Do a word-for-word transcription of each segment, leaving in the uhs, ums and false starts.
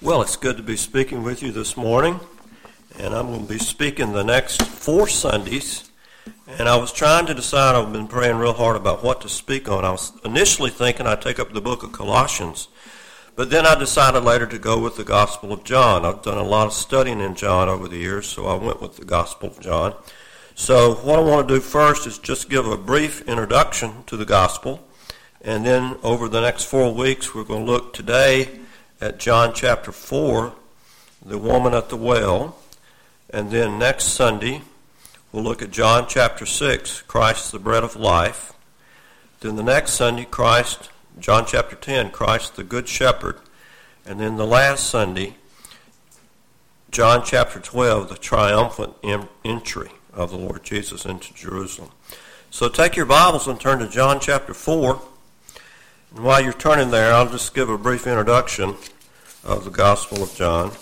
Well, it's good to be speaking with you this morning, and I'm going to be speaking the next four Sundays, and I was trying to decide. I've been praying real hard about what to speak on. I was initially thinking I'd take up the book of Colossians, but then I decided later to go with the Gospel of John. I've done a lot of studying in John over the years, so I went with the Gospel of John. So what I want to do first is just give a brief introduction to the Gospel, and then over the next four weeks we're going to look today at John chapter four, the woman at the well, and then next Sunday we'll look at John chapter six, Christ the bread of life. Then the next Sunday, Christ, John chapter ten, Christ the good shepherd, and then the last Sunday, John chapter twelve, the triumphant entry of the Lord Jesus into Jerusalem. So take your Bibles and turn to John chapter four. And while you're turning there, I'll just give a brief introduction of the Gospel of John.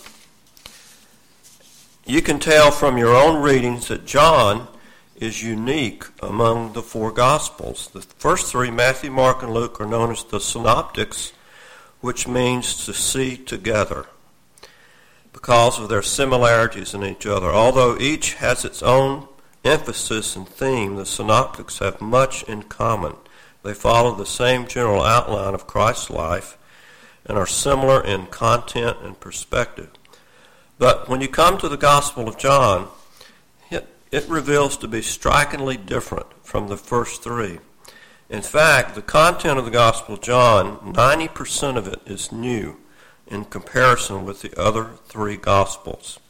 You can tell from your own readings that John is unique among the four Gospels. The first three, Matthew, Mark, and Luke, are known as the synoptics, which means to see together, because of their similarities in each other. Although each has its own emphasis and theme, the synoptics have much in common. They follow the same general outline of Christ's life and are similar in content and perspective. But when you come to the Gospel of John, it, it reveals to be strikingly different from the first three. In fact, the content of the Gospel of John, ninety percent of it is new in comparison with the other three Gospels.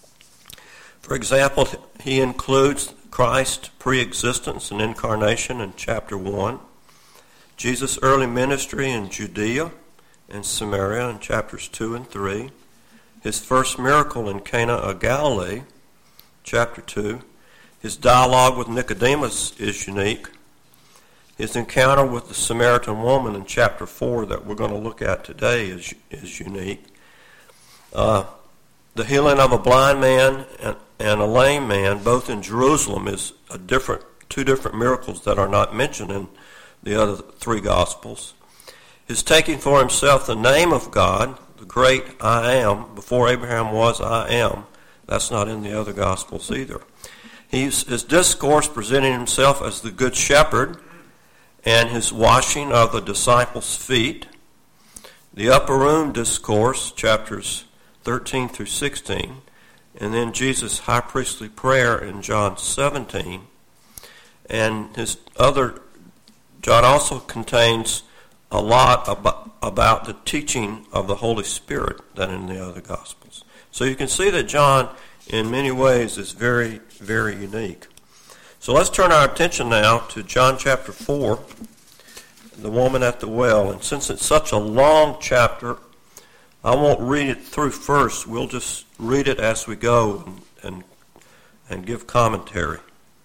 For example, he includes Christ's pre-existence and incarnation in chapter one, Jesus' early ministry in Judea and Samaria in chapters two and three, his first miracle in Cana of Galilee, chapter two, his dialogue with Nicodemus is unique, his encounter with the Samaritan woman in chapter four that we're going to look at today is, is unique, uh, the healing of a blind man and, and a lame man, both in Jerusalem, is a different, two different miracles that are not mentioned in the other three Gospels. His taking for himself the name of God, the great I am, before Abraham was I am. That's not in the other Gospels either. He's, his discourse presenting himself as the good shepherd, and his washing of the disciples' feet. The upper room discourse, chapters thirteen through sixteen, and then Jesus' high priestly prayer in John seventeen. And his other John also contains a lot about, about the teaching of the Holy Spirit than in the other Gospels. So you can see that John, in many ways, is very, very unique. So let's turn our attention now to John chapter four, the woman at the well. And since it's such a long chapter, I won't read it through first. We'll just read it as we go and, and, and give commentary.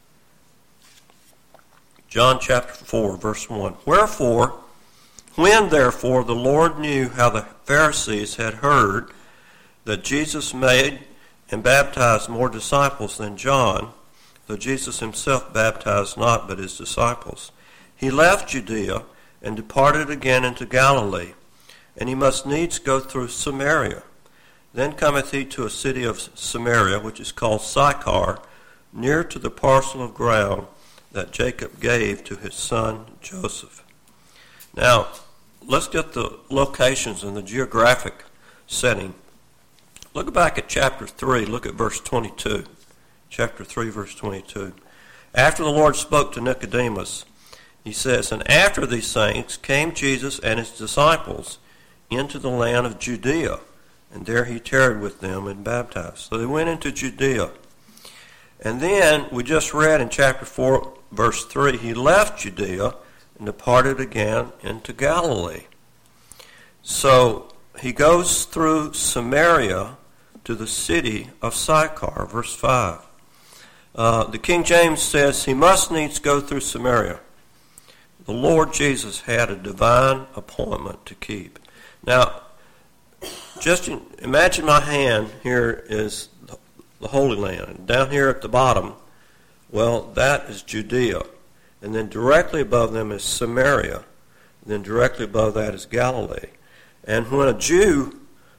John chapter four, verse one. Wherefore, when therefore the Lord knew how the Pharisees had heard that Jesus made and baptized more disciples than John, though Jesus himself baptized not but his disciples, he left Judea and departed again into Galilee, and he must needs go through Samaria. Then cometh he to a city of Samaria, which is called Sychar, near to the parcel of ground that Jacob gave to his son Joseph. Now, let's get the locations and the geographic setting. Look back at chapter three. Look at verse twenty-two. Chapter three, verse twenty-two. After the Lord spoke to Nicodemus, he says, And after these things came Jesus and his disciples into the land of Judea, and there he tarried with them and baptized. So they went into Judea. And then we just read in chapter four, verse three, he left Judea and departed again into Galilee. So he goes through Samaria to the city of Sychar, verse five. Uh, the King James says he must needs go through Samaria. The Lord Jesus had a divine appointment to keep. Now, just imagine my hand here is the Holy Land. Down here at the bottom, well, that is Judea. And then directly above them is Samaria. And then directly above that is Galilee. And when a Jew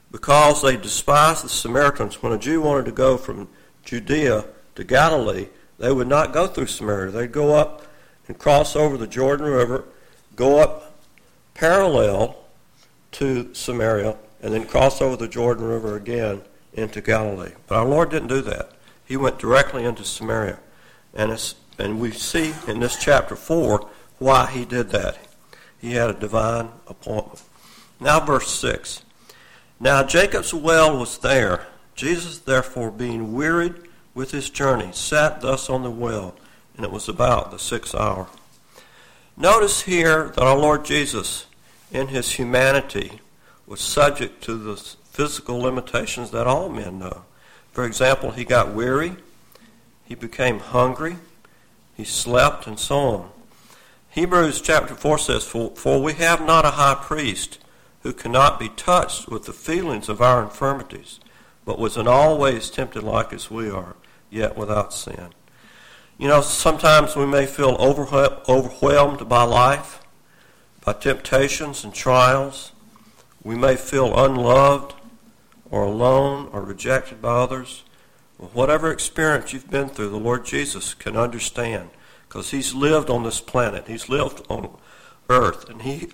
because they despised the Samaritans. When a Jew wanted to go from Judea to Galilee, they would not go through Samaria. They'd go up and cross over the Jordan River, go up parallel to Samaria, and then cross over the Jordan River again into Galilee. But our Lord didn't do that. He went directly into Samaria. And, it's, and we see in this chapter four why he did that. He had a divine appointment. Now verse six. Now Jacob's well was there. Jesus, therefore, being wearied with his journey, sat thus on the well, and it was about the sixth hour. Notice here that our Lord Jesus, in his humanity, was subject to the physical limitations that all men know. For example, he got weary, he became hungry, he slept, and so on. Hebrews chapter four says, For, for we have not a high priest who cannot be touched with the feelings of our infirmities, but was in all ways tempted like as we are, yet without sin. You know, sometimes we may feel overwhelmed by life, by temptations and trials. We may feel unloved or alone or rejected by others. Well, whatever experience you've been through, the Lord Jesus can understand, because he's lived on this planet. He's lived on earth, and he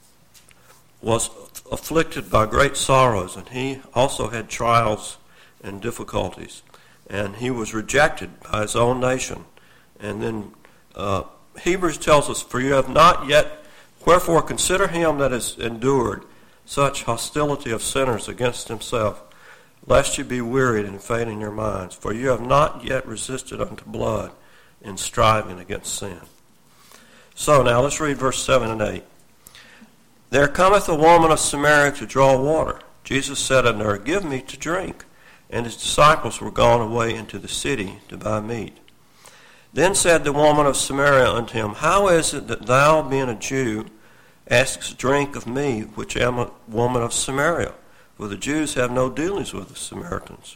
was afflicted by great sorrows, and he also had trials and difficulties. And he was rejected by his own nation. And then uh, Hebrews tells us, For you have not yet, wherefore consider him that has endured such hostility of sinners against himself, lest you be wearied and faint in your minds. For you have not yet resisted unto blood in striving against sin. So now let's read verse seven and eight. There cometh a woman of Samaria to draw water. Jesus said unto her, Give me to drink. And his disciples were gone away into the city to buy meat. Then said the woman of Samaria unto him, How is it that thou, being a Jew, askest drink of me, which am a woman of Samaria? For the Jews have no dealings with the Samaritans.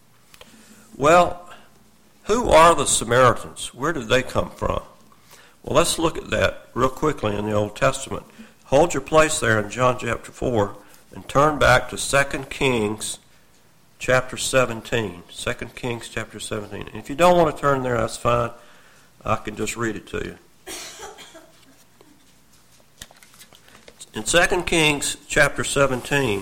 Well, who are the Samaritans? Where did they come from? Well, let's look at that real quickly in the Old Testament. Hold your place there in John chapter four and turn back to Second Kings chapter seventeen. Second Kings chapter seventeen. And if you don't want to turn there, that's fine. I can just read it to you. In Second Kings chapter seventeen,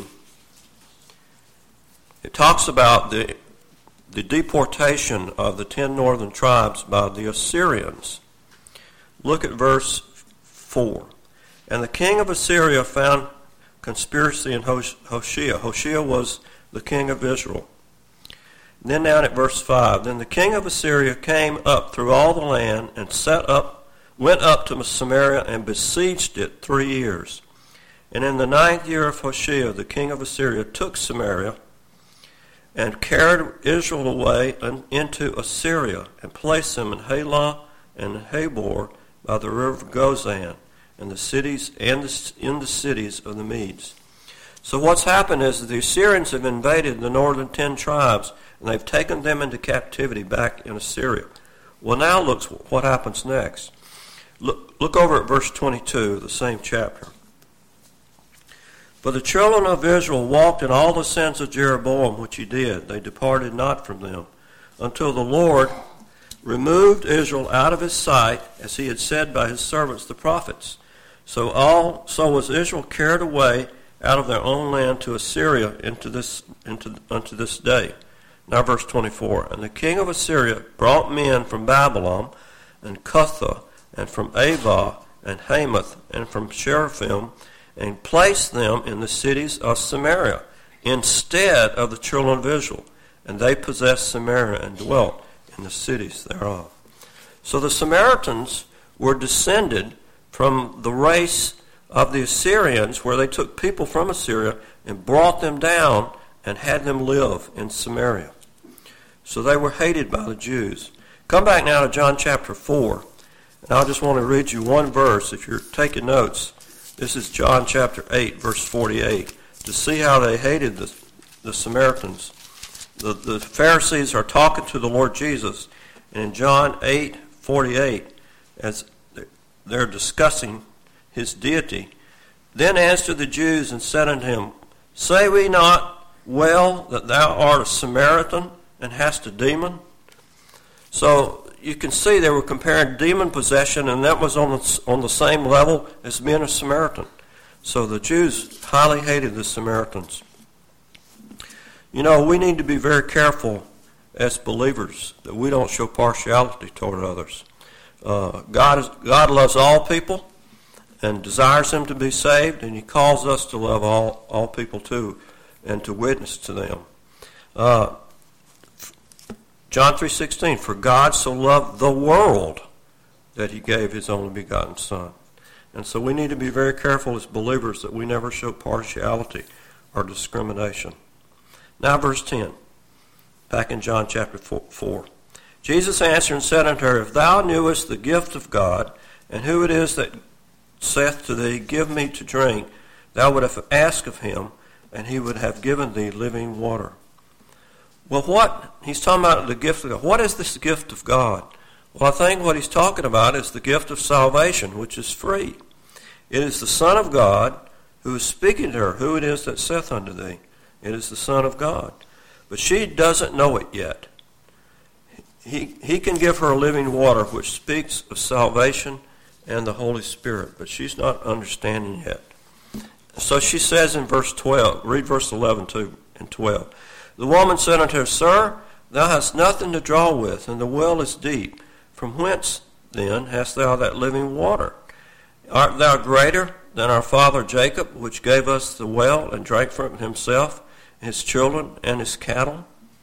it talks about the, the deportation of the ten northern tribes by the Assyrians. Look at verse four. And the king of Assyria found conspiracy in Hoshea. Hoshea was the king of Israel. And then down at verse five. Then the king of Assyria came up through all the land and set up, went up to Samaria and besieged it three years. And in the ninth year of Hoshea, the king of Assyria took Samaria and carried Israel away into Assyria and placed them in Halah and Habor by the river Gozan, and the cities and the, in the cities of the Medes. So what's happened is that the Assyrians have invaded the northern ten tribes, and they've taken them into captivity back in Assyria. Well, now look what happens next. Look, look over at verse twenty-two of the same chapter. For the children of Israel walked in all the sins of Jeroboam, which he did. They departed not from them, until the Lord removed Israel out of his sight, as he had said by his servants the prophets. So all so was Israel carried away out of their own land to Assyria into this into unto this day. Now verse twenty-four. And the king of Assyria brought men from Babylon and Cutha and from Ava and Hamath and from Sheraphim, and placed them in the cities of Samaria instead of the children of Israel. And they possessed Samaria and dwelt in the cities thereof. So the Samaritans were descended from the race of the Assyrians, where they took people from Assyria and brought them down and had them live in Samaria. So they were hated by the Jews. Come back now to John chapter four, and I just want to read you one verse. If you're taking notes, this is John chapter eight, verse forty-eight, to see how they hated the, the Samaritans. The, the Pharisees are talking to the Lord Jesus, and in John eight forty-eight, as they're discussing his deity, then answered the Jews and said unto him, Say we not well that thou art a Samaritan and hast a demon? So you can see they were comparing demon possession, and that was on the, on the same level as being a Samaritan. So the Jews highly hated the Samaritans. You know, we need to be very careful as believers that we don't show partiality toward others. Uh, God is, God loves all people and desires them to be saved, and he calls us to love all, all people too and to witness to them. Uh, John three sixteen, for God so loved the world that he gave his only begotten Son. And so we need to be very careful as believers that we never show partiality or discrimination. Now verse ten, back in John chapter four. Jesus answered and said unto her, if thou knewest the gift of God, and who it is that saith to thee, give me to drink, thou would have asked of him, and he would have given thee living water. Well, what? He's talking about the gift of God. What is this gift of God? Well, I think what he's talking about is the gift of salvation, which is free. It is the Son of God who is speaking to her, who it is that saith unto thee. It is the Son of God. But she doesn't know it yet. He, he can give her living water, which speaks of salvation and the Holy Spirit, but she's not understanding yet. So she says in verse twelve, read verse eleven too, and twelve. The woman said unto her, Sir, thou hast nothing to draw with, and the well is deep. From whence, then, hast thou that living water? Art thou greater than our father Jacob, which gave us the well, and drank from it himself, his children, and his cattle?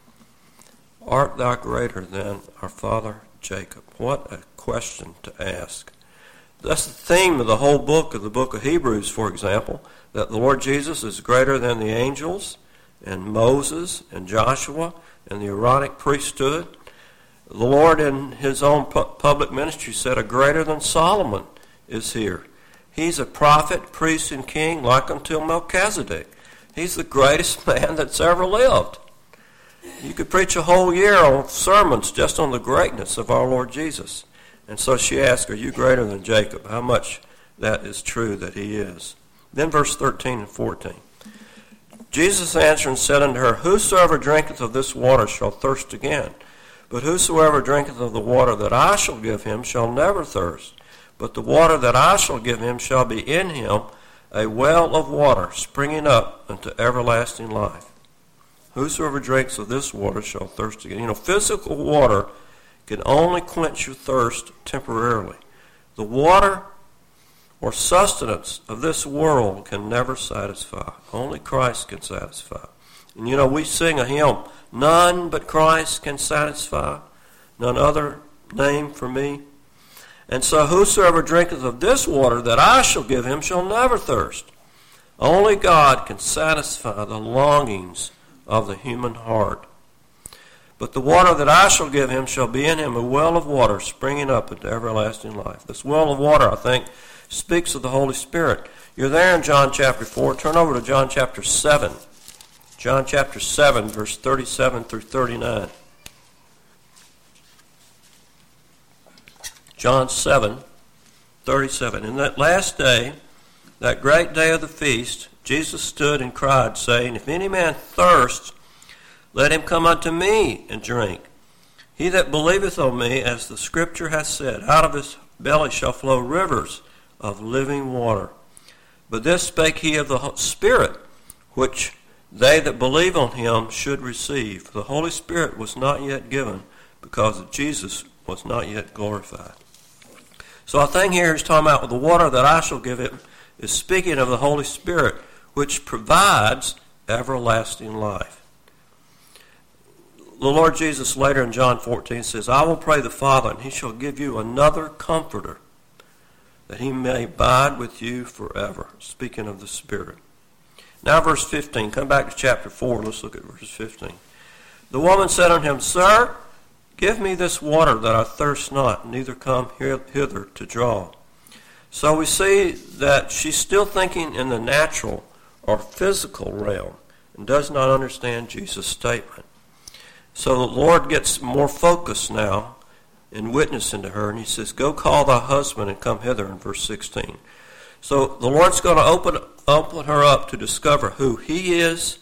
Art thou greater than our father Jacob? What a question to ask. That's the theme of the whole book, of the book of Hebrews, for example, that the Lord Jesus is greater than the angels, and Moses, and Joshua, and the Aaronic priesthood. The Lord in his own pu- public ministry said, a greater than Solomon is here. He's a prophet, priest, and king like unto Melchizedek. He's the greatest man that's ever lived. You could preach a whole year on sermons just on the greatness of our Lord Jesus. And so she asked, are you greater than Jacob? How much that is true that he is. Then verse thirteen and fourteen. Jesus answered and said unto her, whosoever drinketh of this water shall thirst again. But whosoever drinketh of the water that I shall give him shall never thirst. But the water that I shall give him shall be in him a well of water springing up unto everlasting life. Whosoever drinks of this water shall thirst again. You know, physical water can only quench your thirst temporarily. The water or sustenance of this world can never satisfy. Only Christ can satisfy. And you know, we sing a hymn, none but Christ can satisfy, none other name for me. And so whosoever drinketh of this water that I shall give him shall never thirst. Only God can satisfy the longings of the human heart. But the water that I shall give him shall be in him a well of water springing up into everlasting life. This well of water, I think, speaks of the Holy Spirit. You're there in John chapter four. Turn over to John chapter seven. John chapter seven, verse thirty-seven through thirty-nine. John seven, thirty-seven. In that last day, that great day of the feast, Jesus stood and cried, saying, if any man thirst, let him come unto me and drink. He that believeth on me, as the Scripture hath said, out of his belly shall flow rivers of living water. But this spake he of the Spirit, which they that believe on him should receive. The Holy Spirit was not yet given, because Jesus was not yet glorified. So I think here he's talking about the water that I shall give him is speaking of the Holy Spirit, which provides everlasting life. The Lord Jesus later in John fourteen says, I will pray the Father, and he shall give you another comforter, that he may abide with you forever. Speaking of the Spirit. Now verse fifteen. Come back to chapter four. Let's look at verse fifteen. The woman said unto him, Sir, give me this water that I thirst not, neither come hither to draw. So we see that she's still thinking in the natural or physical realm and does not understand Jesus' statement. So the Lord gets more focused now in witnessing to her, and he says, go call thy husband and come hither in verse sixteen. So the Lord's going to open, open her up to discover who he is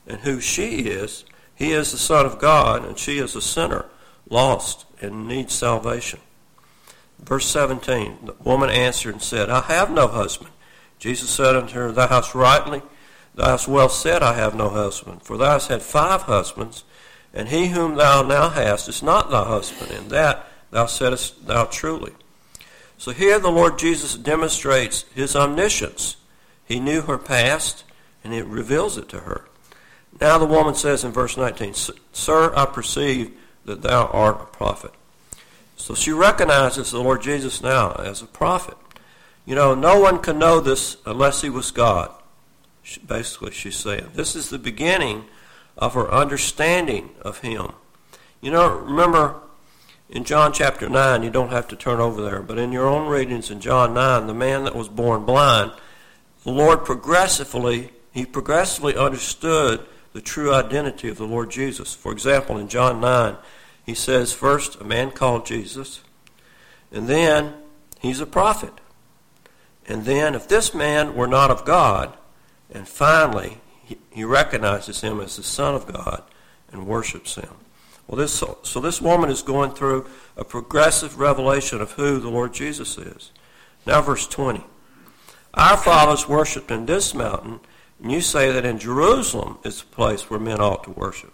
and who she is, he is the Son of God, and she is a sinner, lost, and needs salvation. Verse seventeen, the woman answered and said, I have no husband. Jesus said unto her, Thou hast rightly, thou hast well said, I have no husband. For thou hast had five husbands, and he whom thou now hast is not thy husband. And that thou saidest thou truly. So here the Lord Jesus demonstrates his omniscience. He knew her past, and it reveals it to her. Now the woman says in verse nineteen, Sir, I perceive that thou art a prophet. So she recognizes the Lord Jesus now as a prophet. You know, no one can know this unless he was God. Basically, she's saying. This is the beginning of her understanding of him. You know, remember in John chapter nine, you don't have to turn over there, but in your own readings in John nine, the man that was born blind, the Lord progressively, he progressively understood the true identity of the Lord Jesus. For example, in John nine, he says first a man called Jesus, and then he's a prophet. And then if this man were not of God, and finally he, he recognizes him as the Son of God and worships him. Well, this so, so this woman is going through a progressive revelation of who the Lord Jesus is. Now verse twenty. Our fathers worshipped in this mountain, and you say that in Jerusalem is the place where men ought to worship.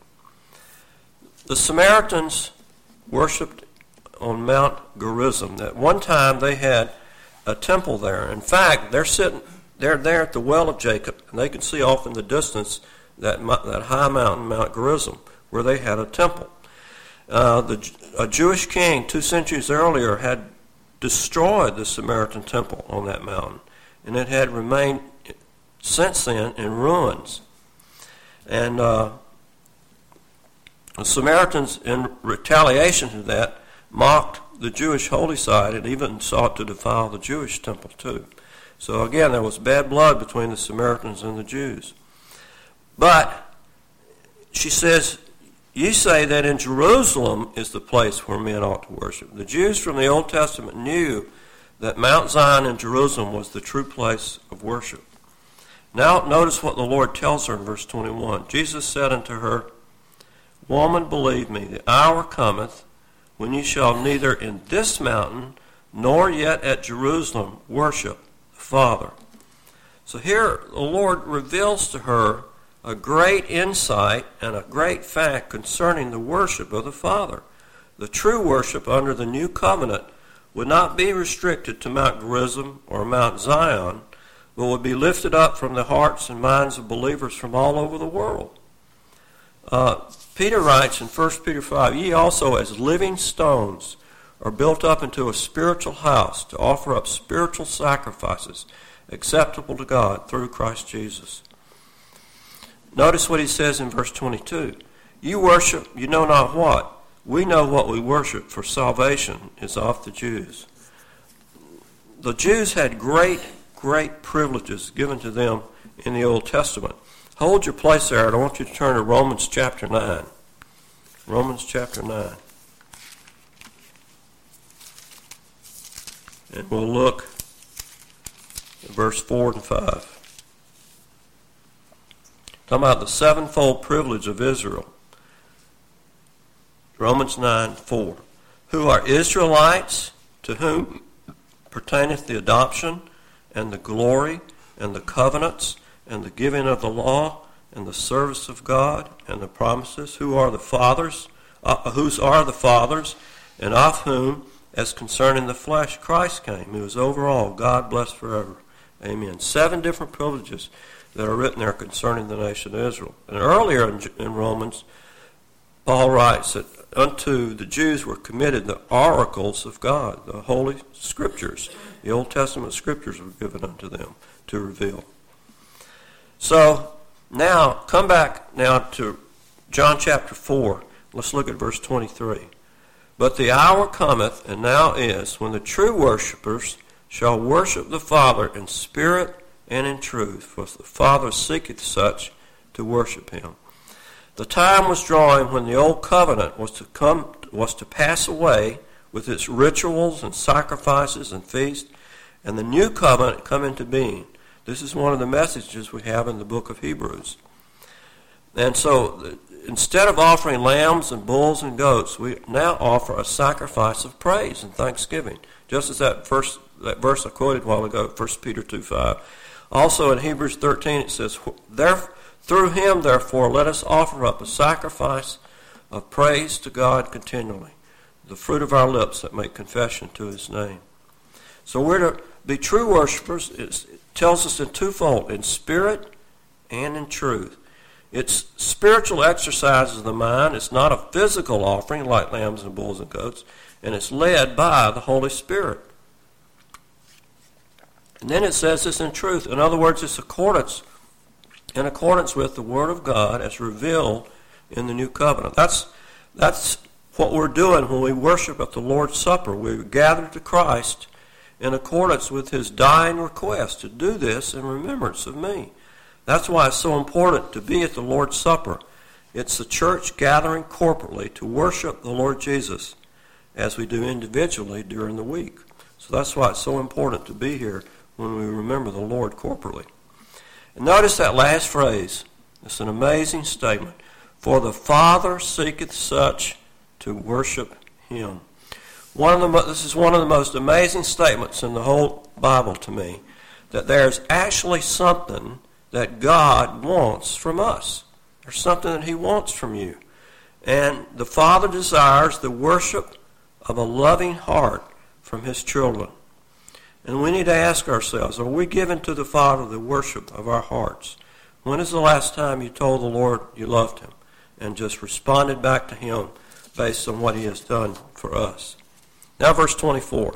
The Samaritans worshipped on Mount Gerizim. At one time they had a temple there. In fact, they're sitting, they're there at the well of Jacob, and they can see off in the distance that that high mountain, Mount Gerizim, where they had a temple. Uh, the, a Jewish king two centuries earlier had destroyed the Samaritan temple on that mountain, and it had remained since then in ruins. And uh, the Samaritans, in retaliation to that, mocked the Jewish holy site and even sought to defile the Jewish temple too. So again, there was bad blood between the Samaritans and the Jews. But she says, you say that in Jerusalem is the place where men ought to worship. The Jews from the Old Testament knew that Mount Zion in Jerusalem was the true place of worship. Now notice what the Lord tells her in verse twenty-one. Jesus said unto her, Woman, believe me, the hour cometh when you shall neither in this mountain nor yet at Jerusalem worship the Father. So here the Lord reveals to her a great insight and a great fact concerning the worship of the Father. The true worship under the new covenant would not be restricted to Mount Gerizim or Mount Zion, but would be lifted up from the hearts and minds of believers from all over the world. Uh, Peter writes in First Peter five, Ye also as living stones are built up into a spiritual house to offer up spiritual sacrifices acceptable to God through Christ Jesus. Notice what he says in verse twenty-two. You worship, you know not what. We know what we worship, for salvation is of the Jews. The Jews had great, great privileges given to them in the Old Testament. Hold your place there, and I want you to turn to Romans chapter nine. Romans chapter nine. And we'll look at verse four and five. Talking about the sevenfold privilege of Israel. Romans nine, four. Who are Israelites, to whom pertaineth the adoption, and the glory, and the covenants, and the giving of the law, and the service of God, and the promises, who are the fathers, uh, whose are the fathers, and of whom, as concerning the flesh, Christ came, who is over all, God blessed forever. Amen. Seven different privileges that are written there concerning the nation of Israel. And earlier in, in Romans, Paul writes that unto the Jews were committed the oracles of God, the Holy Scriptures. The Old Testament Scriptures were given unto them to reveal. So, now, come back now to John chapter four. Let's look at verse twenty-three. But the hour cometh, and now is, when the true worshipers shall worship the Father in spirit and in truth, for the Father seeketh such to worship him. The time was drawing when the old covenant was to come, was to pass away with its rituals and sacrifices and feasts, and the new covenant come into being. This is one of the messages we have in the book of Hebrews. And so instead of offering lambs and bulls and goats, we now offer a sacrifice of praise and thanksgiving, just as that verse, that verse I quoted a while ago, First Peter two five. Also in Hebrews thirteen it says, there, through him, therefore, let us offer up a sacrifice of praise to God continually, the fruit of our lips that make confession to his name. So we're to be true worshipers. It tells us in twofold, in spirit and in truth. It's spiritual exercise of the mind. It's not a physical offering like lambs and bulls and goats, and it's led by the Holy Spirit. And then it says this in truth. In other words, it's accordance, in accordance with the Word of God as revealed in the New Covenant. That's, that's what we're doing when we worship at the Lord's Supper. We gather to Christ in accordance with his dying request to do this in remembrance of me. That's why it's so important to be at the Lord's Supper. It's the church gathering corporately to worship the Lord Jesus as we do individually during the week. So that's why it's so important to be here when we remember the Lord corporately. And notice that last phrase. It's an amazing statement. For the Father seeketh such to worship him. One of the, this is one of the most amazing statements in the whole Bible to me, that there's actually something that God wants from us. There's something that he wants from you. And the Father desires the worship of a loving heart from his children. And we need to ask ourselves, are we giving to the Father the worship of our hearts? When is the last time you told the Lord you loved him and just responded back to him based on what he has done for us? Now verse twenty-four.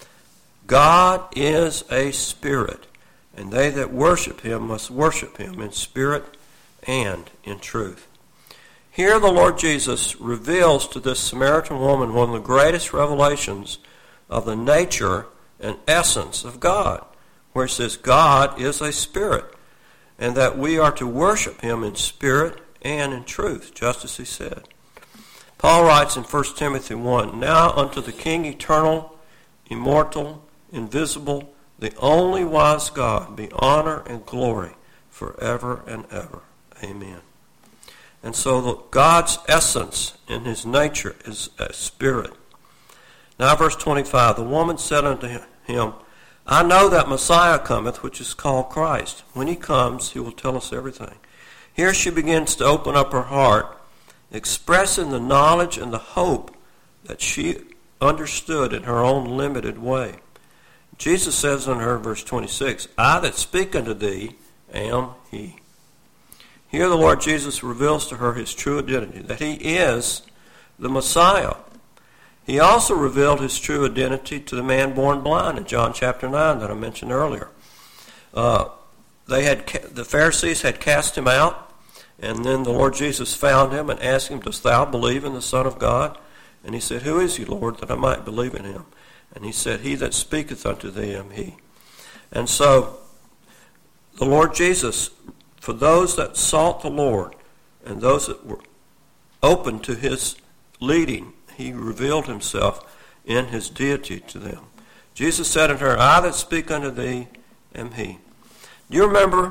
God is a spirit, and they that worship him must worship him in spirit and in truth. Here the Lord Jesus reveals to this Samaritan woman one of the greatest revelations of the nature and essence of God, where he says God is a spirit, and that we are to worship him in spirit and in truth, just as he said. Paul writes in First Timothy one, Now unto the King eternal, immortal, invisible, the only wise God, be honor and glory forever and ever. Amen. And so the, God's essence in his nature is a spirit. Now verse twenty-five, the woman said unto him, I know that Messiah cometh, which is called Christ. When he comes, he will tell us everything. Here she begins to open up her heart, expressing the knowledge and the hope that she understood in her own limited way. Jesus says unto her, verse twenty-six, I that speak unto thee am he. Here the Lord Jesus reveals to her his true identity, that he is the Messiah. He also revealed his true identity to the man born blind in John chapter nine that I mentioned earlier. Uh, they had the Pharisees had cast him out, and then the Lord Jesus found him and asked him, Dost thou believe in the Son of God? And he said, Who is he, Lord, that I might believe in him? And he said, He that speaketh unto thee am he. And so the Lord Jesus, for those that sought the Lord and those that were open to his leading, he revealed himself in his deity to them. Jesus said unto her, I that speak unto thee am he. Do you remember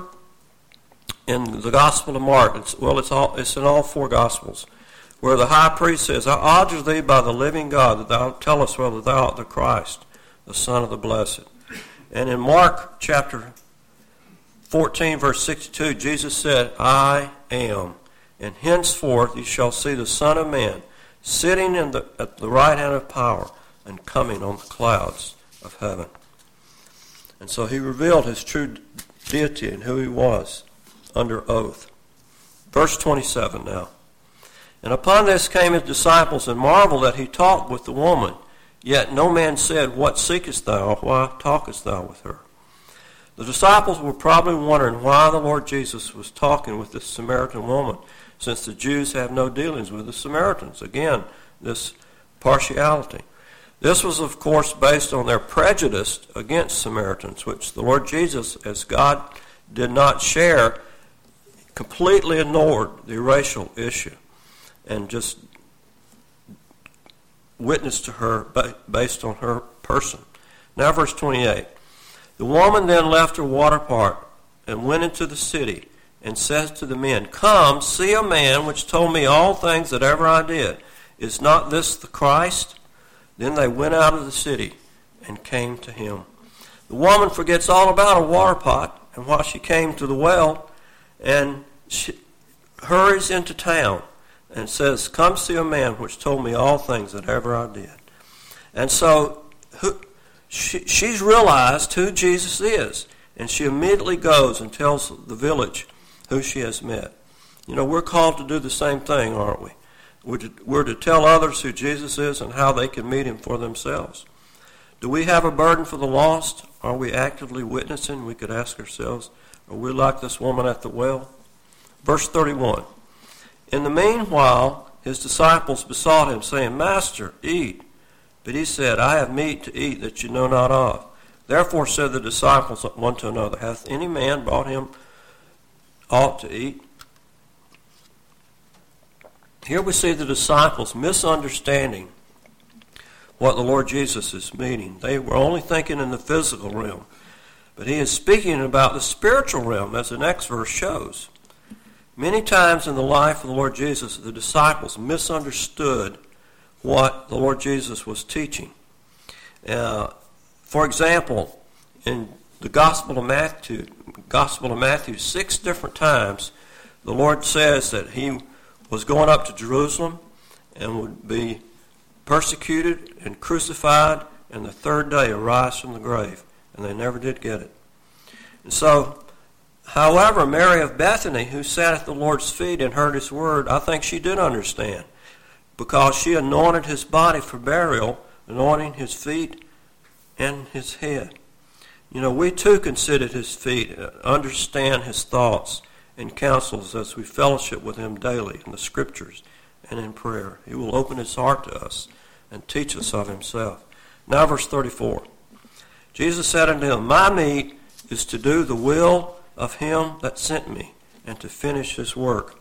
in the Gospel of Mark, it's, well, it's, all, it's in all four Gospels, where the high priest says, I adjure thee by the living God that thou tell us whether thou art the Christ, the Son of the Blessed. And in Mark chapter fourteen, verse sixty-two, Jesus said, I am, and henceforth ye shall see the Son of Man sitting in the, at the right hand of power and coming on the clouds of heaven. And so he revealed his true deity and who he was under oath. Verse twenty-seven now. And upon this came his disciples and marveled that he talked with the woman. Yet no man said, What seekest thou? Why talkest thou with her? The disciples were probably wondering why the Lord Jesus was talking with this Samaritan woman, since the Jews have no dealings with the Samaritans. Again, this partiality. This was, of course, based on their prejudice against Samaritans, which the Lord Jesus, as God did not share, completely ignored the racial issue and just witnessed to her based on her person. Now verse twenty-eight. The woman then left her water pot and went into the city and says to the men, Come, see a man which told me all things that ever I did. Is not this the Christ? Then they went out of the city and came to him. The woman forgets all about a water pot and why she came to the well, and she hurries into town and says, Come see a man which told me all things that ever I did. And so who, she, she's realized who Jesus is, and she immediately goes and tells the village who she has met. You know, we're called to do the same thing, aren't we? We're to, we're to tell others who Jesus is and how they can meet him for themselves. Do we have a burden for the lost? Are we actively witnessing? We could ask ourselves, are we like this woman at the well? Verse thirty-one. In the meanwhile, his disciples besought him, saying, Master, eat. But he said, I have meat to eat that you know not of. Therefore said the disciples one to another, Hath any man brought him aught to eat? Here we see the disciples misunderstanding what the Lord Jesus is meaning. They were only thinking in the physical realm. But he is speaking about the spiritual realm, as the next verse shows. Many times in the life of the Lord Jesus, the disciples misunderstood what the Lord Jesus was teaching. Uh, for example, in the Gospel of Matthew, Gospel of Matthew, six different times, the Lord says that he was going up to Jerusalem and would be persecuted and crucified, and the third day arise from the grave. And they never did get it. And so, however, Mary of Bethany, who sat at the Lord's feet and heard his word, I think she did understand, because she anointed his body for burial, anointing his feet and his head. You know, we too can sit at his feet, understand his thoughts and counsels as we fellowship with him daily in the scriptures and in prayer. He will open his heart to us and teach us of himself. Now verse thirty-four. Jesus said unto him, My meat is to do the will of him that sent me, and to finish his work.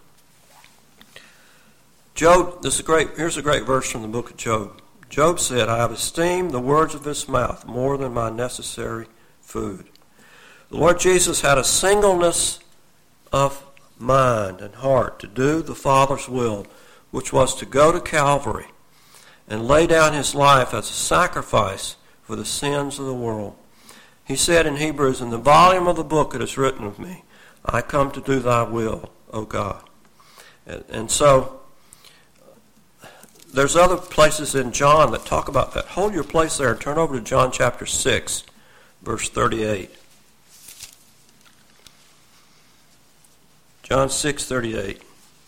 Job, this is a great, here's a great verse from the book of Job. Job said, I have esteemed the words of his mouth more than my necessary food. The Lord Jesus had a singleness of mind and heart to do the Father's will, which was to go to Calvary and lay down his life as a sacrifice for the sins of the world. He said in Hebrews, In the volume of the book it is written of me, I come to do thy will, O God. And, and so, there's other places in John that talk about that. Hold your place there and turn over to John chapter six, verse thirty-eight. John six thirty-eight.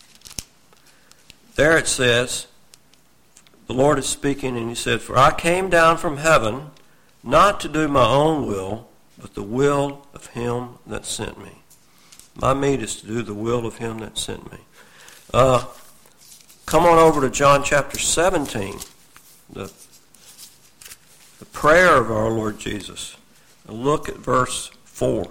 There it says, the Lord is speaking, and he said, For I came down from heaven not to do my own will, but the will of him that sent me. My meat is to do the will of him that sent me. Uh, come on over to John chapter seventeen, the, the prayer of our Lord Jesus. And look at verse four.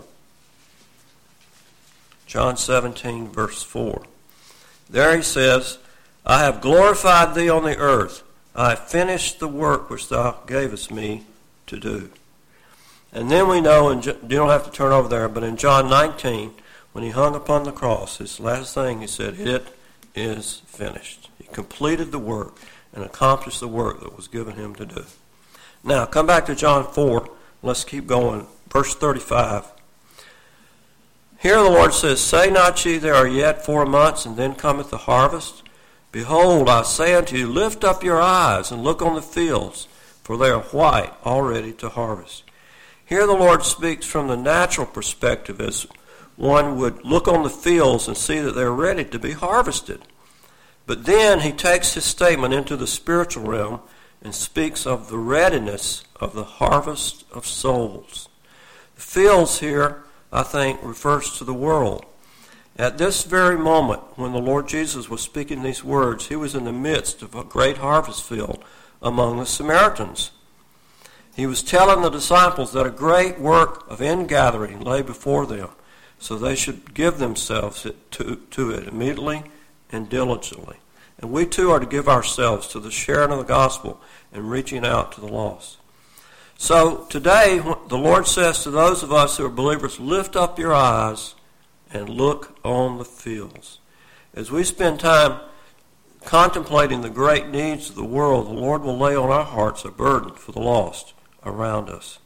John seventeen, verse four. There he says, I have glorified thee on the earth. I have finished the work which thou gavest me to do. And then we know, and you don't have to turn over there, but in John nineteen, when he hung upon the cross, his last thing he said, It is finished. He completed the work and accomplished the work that was given him to do. Now, come back to John four. Let's keep going. Verse thirty-five. Here the Lord says, Say not ye, there are yet four months, and then cometh the harvest? Behold, I say unto you, lift up your eyes, and look on the fields, for they are white, already to harvest. Here the Lord speaks from the natural perspective, as one would look on the fields and see that they're ready to be harvested. But then he takes his statement into the spiritual realm and speaks of the readiness of the harvest of souls. The fields here, I think, refers to the world. At this very moment, when the Lord Jesus was speaking these words, he was in the midst of a great harvest field among the Samaritans. He was telling the disciples that a great work of ingathering lay before them, so they should give themselves to, to it immediately and diligently. And we too are to give ourselves to the sharing of the gospel and reaching out to the lost. So today, the Lord says to those of us who are believers, lift up your eyes and look on the fields. As we spend time contemplating the great needs of the world, the Lord will lay on our hearts a burden for the lost around us.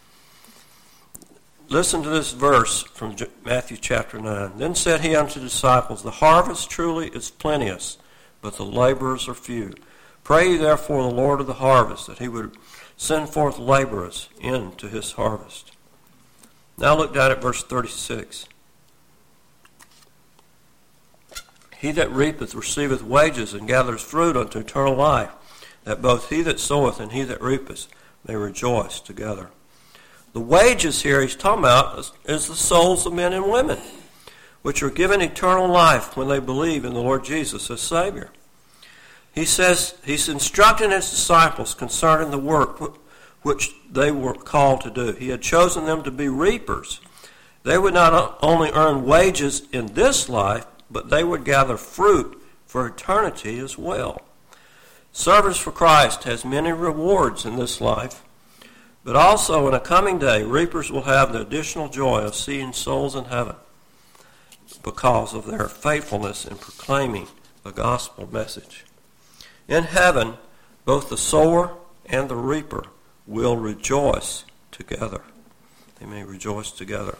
Listen to this verse from Matthew chapter nine. Then said he unto the disciples, the harvest truly is plenteous, but the laborers are few. Pray ye therefore the Lord of the harvest, that he would send forth laborers into his harvest. Now look down at verse thirty-six. He that reapeth receiveth wages, and gathereth fruit unto eternal life, that both he that soweth and he that reapeth may rejoice together. The wages here he's talking about is, is the souls of men and women, which are given eternal life when they believe in the Lord Jesus as Savior. He says he's instructing his disciples concerning the work which they were called to do. He had chosen them to be reapers. They would not only earn wages in this life, but they would gather fruit for eternity as well. Service for Christ has many rewards in this life, but also in a coming day, reapers will have the additional joy of seeing souls in heaven because of their faithfulness in proclaiming the gospel message. In heaven, both the sower and the reaper will rejoice together. They may rejoice together.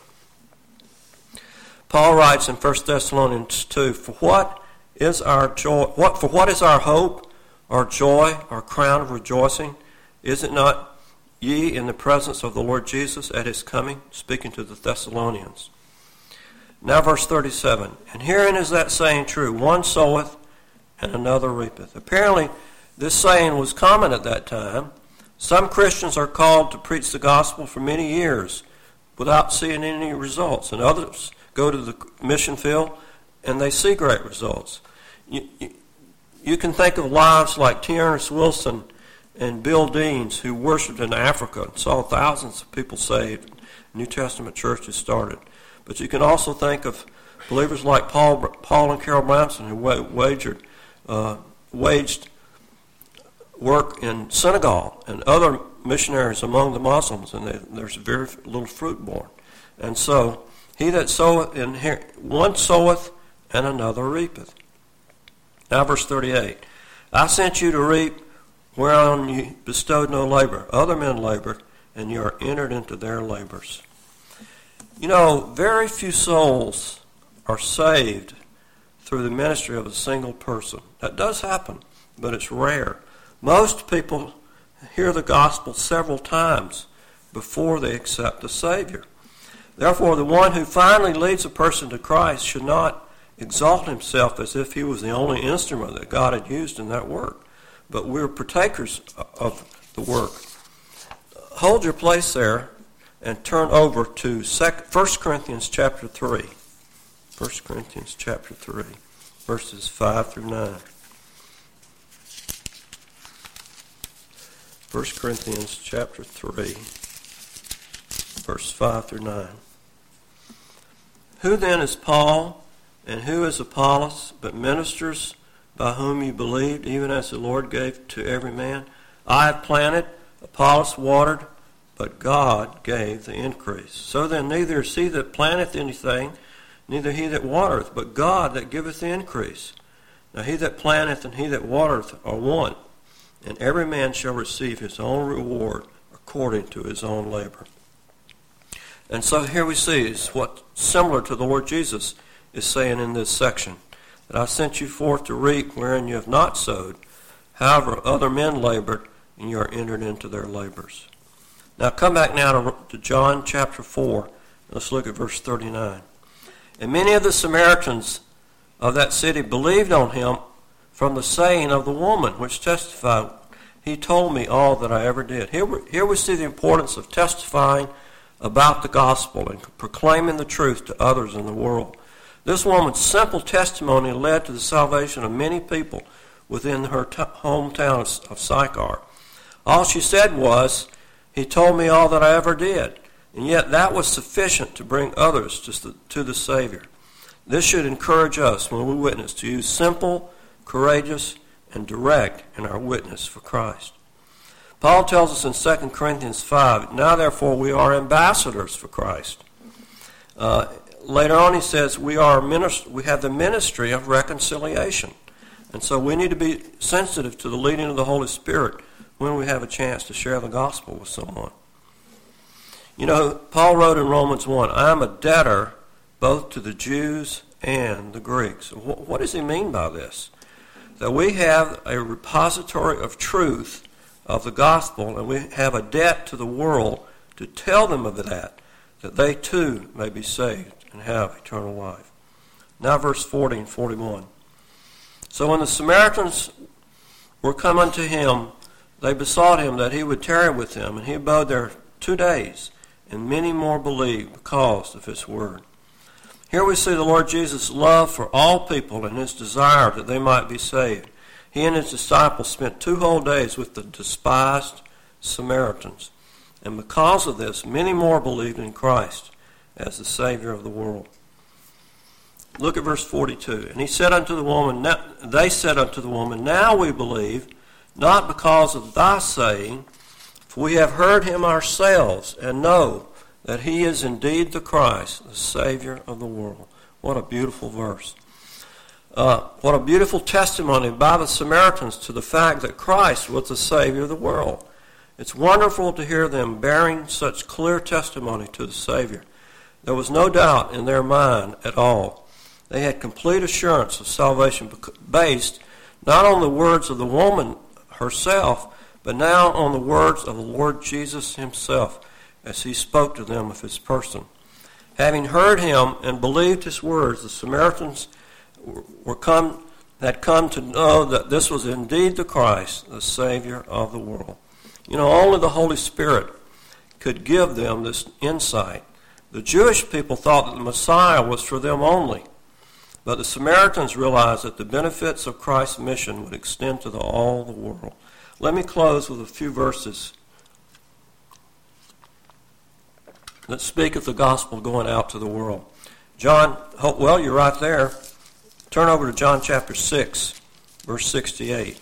Paul writes in First Thessalonians two, For what is our joy? What for what is our hope, our joy, our crown of rejoicing? Is it not ye in the presence of the Lord Jesus at his coming? Speaking to the Thessalonians. Now verse thirty-seven. And herein is that saying true, one soweth and another reapeth. Apparently this saying was common at that time. Some Christians are called to preach the gospel for many years without seeing any results, and others go to the mission field and they see great results. You, you, you can think of lives like T. Ernest Wilson and Bill Deans, who worshiped in Africa and saw thousands of people saved. New Testament churches started. But you can also think of believers like Paul, Paul and Carol Branson, who wagered, uh, waged work in Senegal, and other missionaries among the Muslims, and they, there's very little fruit borne. And so, he that soweth, in here, one soweth and another reapeth. Now verse thirty-eight. I sent you to reap whereon you bestowed no labor. Other men labored, and you are entered into their labors. You know, very few souls are saved through the ministry of a single person. That does happen, but it's rare. Most people hear the gospel several times before they accept the Savior. Therefore, the one who finally leads a person to Christ should not exalt himself as if he was the only instrument that God had used in that work. But we're partakers of the work. Hold your place there and turn over to First Corinthians chapter three. First Corinthians chapter three, verses five through nine. First Corinthians chapter three, verse five through nine. Who then is Paul, and who is Apollos, but ministers by whom you believed, even as the Lord gave to every man? I have planted, Apollos watered, but God gave the increase. So then neither is he that planteth anything, neither he that watereth, but God that giveth the increase. Now he that planteth and he that watereth are one, and every man shall receive his own reward according to his own labor. And so here we see is what similar to the Lord Jesus is saying in this section, that I sent you forth to reap wherein you have not sowed. However, other men labored, and you are entered into their labors. Now come back now to, to John chapter four. Let's look at verse thirty-nine. And many of the Samaritans of that city believed on him from the saying of the woman, which testified, he told me all that I ever did. Here we, here we see the importance of testifying about the gospel and proclaiming the truth to others in the world. This woman's simple testimony led to the salvation of many people within her t- hometown of Sychar. All she said was, he told me all that I ever did. And yet that was sufficient to bring others to the, to the Savior. This should encourage us when we witness to use simple, courageous, and direct in our witness for Christ. Paul tells us in Second Corinthians five, now therefore we are ambassadors for Christ. Uh, later on he says we are minister, we have the ministry of reconciliation. And so we need to be sensitive to the leading of the Holy Spirit when we have a chance to share the gospel with someone. You know, Paul wrote in Romans one, I am a debtor both to the Jews and the Greeks. What does he mean by this? That we have a repository of truth of the gospel, and we have a debt to the world to tell them of that, that they too may be saved and have eternal life. Now verse forty and forty-one. So when the Samaritans were come unto him, they besought him that he would tarry with them, and he abode there two days, and many more believed because of his word. Here we see the Lord Jesus' love for all people and his desire that they might be saved. He and his disciples spent two whole days with the despised Samaritans. And because of this, many more believed in Christ as the Savior of the world. Look at verse forty-two. And he said unto the woman, now, they said unto the woman, now we believe, not because of thy saying, for we have heard him ourselves, and know that he is indeed the Christ, the Savior of the world. What a beautiful verse. Uh, what a beautiful testimony by the Samaritans to the fact that Christ was the Savior of the world. It's wonderful to hear them bearing such clear testimony to the Savior. There was no doubt in their mind at all. They had complete assurance of salvation based not on the words of the woman herself, but now on the words of the Lord Jesus himself as he spoke to them of his person. Having heard him and believed his words, the Samaritans were come, had come to know that this was indeed the Christ, the Savior of the world. You know, only the Holy Spirit could give them this insight. The Jewish people thought that the Messiah was for them only, but the Samaritans realized that the benefits of Christ's mission would extend to the, all the world. Let me close with a few verses that speak of the gospel going out to the world. John, well, you're right there. Turn over to John chapter six, verse sixty-eight.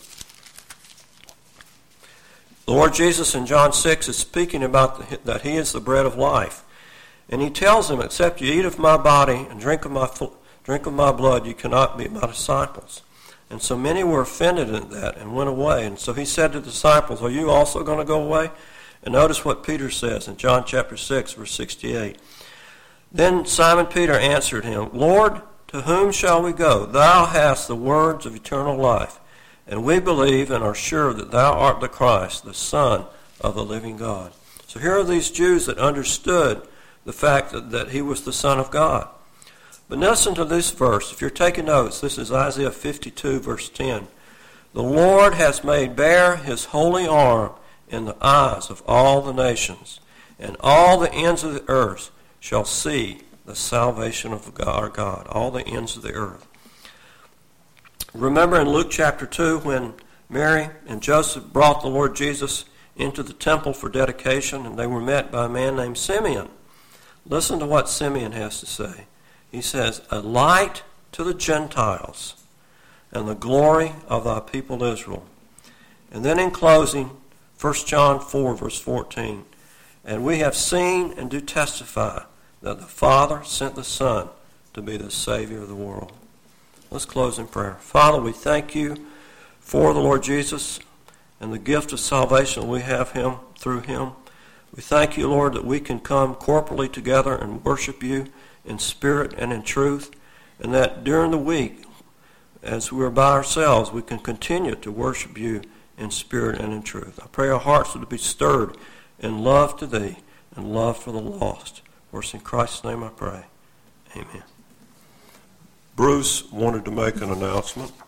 The Lord Jesus in John six is speaking about the, that he is the bread of life. And he tells them, except you eat of my body and drink of my drink of my blood, you cannot be my disciples. And so many were offended at that and went away. And so he said to the disciples, are you also going to go away? And notice what Peter says in John chapter six, verse sixty-eight. Then Simon Peter answered him, Lord, to whom shall we go? Thou hast the words of eternal life, and we believe and are sure that thou art the Christ, the Son of the living God. So here are these Jews that understood the fact that, that he was the Son of God. But listen to this verse. If you're taking notes, this is Isaiah fifty-two, verse ten. The Lord has made bare his holy arm in the eyes of all the nations, and all the ends of the earth shall see the salvation of our God, all the ends of the earth. Remember in Luke chapter two when Mary and Joseph brought the Lord Jesus into the temple for dedication, and they were met by a man named Simeon. Listen to what Simeon has to say. He says, a light to the Gentiles and the glory of thy people Israel. And then in closing, First John four, verse fourteen, and we have seen and do testify that the Father sent the Son to be the Savior of the world. Let's close in prayer. Father, we thank you for the Lord Jesus and the gift of salvation we have him through him. We thank you, Lord, that we can come corporately together and worship you in spirit and in truth, and that during the week, as we are by ourselves, we can continue to worship you in spirit and in truth. I pray our hearts would be stirred in love to thee and love for the lost. For it's in Christ's name I pray. Amen. Bruce wanted to make an announcement.